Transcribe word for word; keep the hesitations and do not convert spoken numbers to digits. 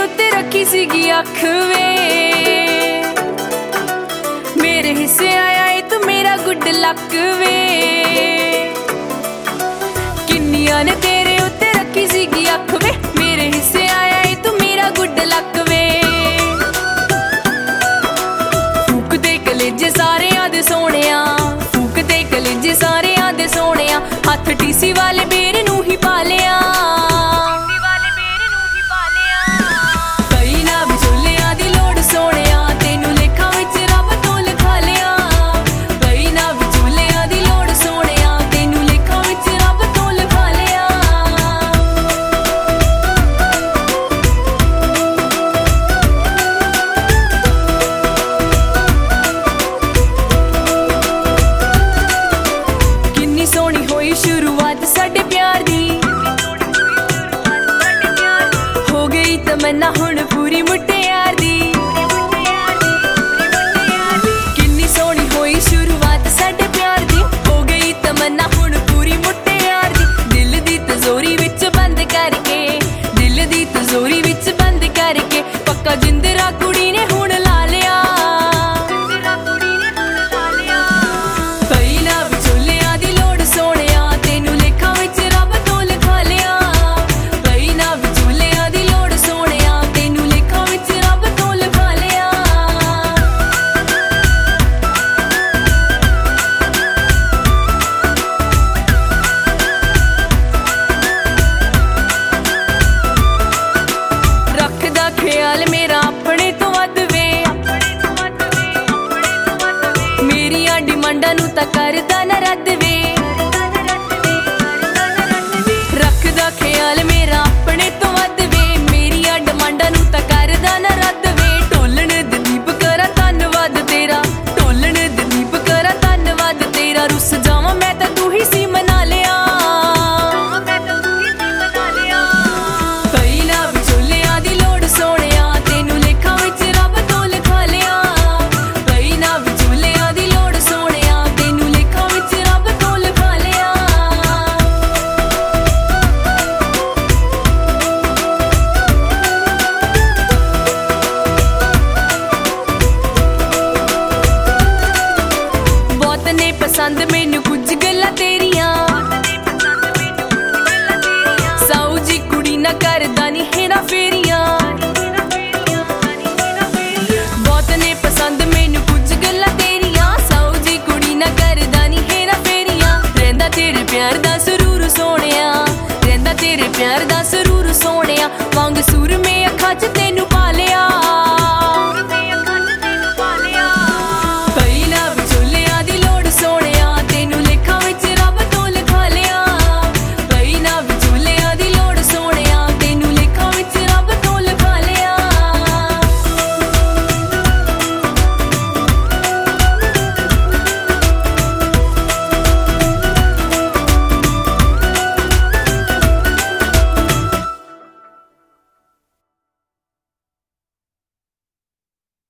उत्ते रखी सीगी अख वे, मेरे हिस्से आया ए तू मेरा गुड लक वे। किन्नियां ने तेरे उत्ते रखी सीगी अख वे, मेरे हिस्से आया ए तू मेरा गुड लक वे। फूक दे कलेजे सारेयां दे सोहणिया, फूक दे कलेजे सारेयां दे सोहणिया, हथ टीसी वाले बेर नूं ही पा लिया। कई ना विचोलियां दी लोड़ सोहणिया, तेनू लेखा विच रब तो लिखा लिया। कई ना विचोलियां दी लोड़ सोहणिया, तेनू लेखा विच रब तो लिखा लिया। किन्नी सोहनी होई शुरुआत साडे प्यार दी, हो गई तमन्ना हुण पूरी मुटियार दी। किन्नी सोहनी होई शुरुआत साडे प्यार दी, हो गई तमन्ना हुण पूरी मुटियार दी। दिल दी तजोरी विच बंद करके, दिल दी तजोरी विच बंद करके, पक्का जिंदरा कुड़ी ने हुण ला लिया। कई ना विचोलियां दी लोड़ सोहणिया, तेनू लेखा विच रब तो लिखा लिया। कई ना विचोलियां दी लोड़ सोहणिया, तेनू लेखा विच रब तो लिखा लिया। रखदा ख्याल मेरा अपने तो वध वे, मेरियां डिमांडां नूं तां करदा ना रद्द वे। रखदा ख्याल मेरा अपने तो वध वे, मेरियां डिमांडां नूं तां करदा ना रद्द वे। ढोलण दलीप करा धन्नवाद तेरा, ढोलण दलीप करा धन्नवाद तेरा। रुस जावां मैं तां तू ही सी मना लिया। कई ना विचोलियां दी लोड़ सोहणिया, तेनू लेखा विच रब तो लिखा लिया। कई ना विचोलियां दी लोड़ सोहणिया, तेनू लेखा विच रब तो लिखा लिया। बहुत ने पसंद मैनू कुछ गल्लां तेरियां, साऊ जी कुड़ी ना करदा नी हेरा फेरियां। बहुत ने पसंद मैनू कुछ गल्लां तेरियां, साऊ जी कुड़ी ना करदा नी हेरा फेरियां। रहिंदा तेरे प्यार दा सुरूर सोहणिया, रहिंदा तेरे प्यार दा सुरूर सोहणिया, वांग सुर में अखां च